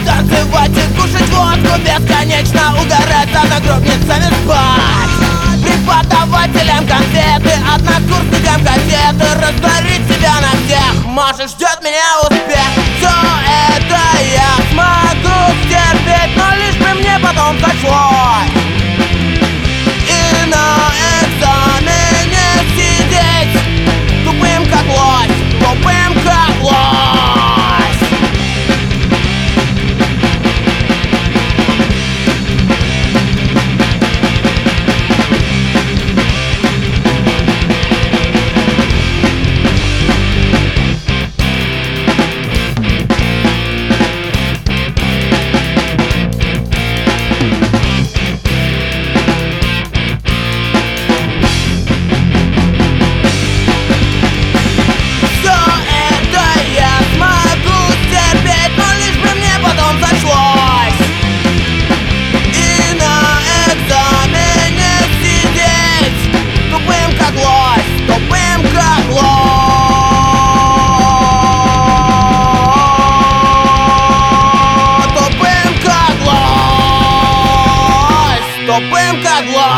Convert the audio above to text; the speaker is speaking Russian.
Танцевать и кушать водку бесконечно, угорать одногруппницами спать, преподавателям конфеты, однокурсникам газеты, растворить себя на всех. Может, ждет меня успех. Все это я смогу стерпеть, но лишь бы мне потом сошлось и на экзамене сидеть тупым как лось, тупым как лось. Тупым как лось.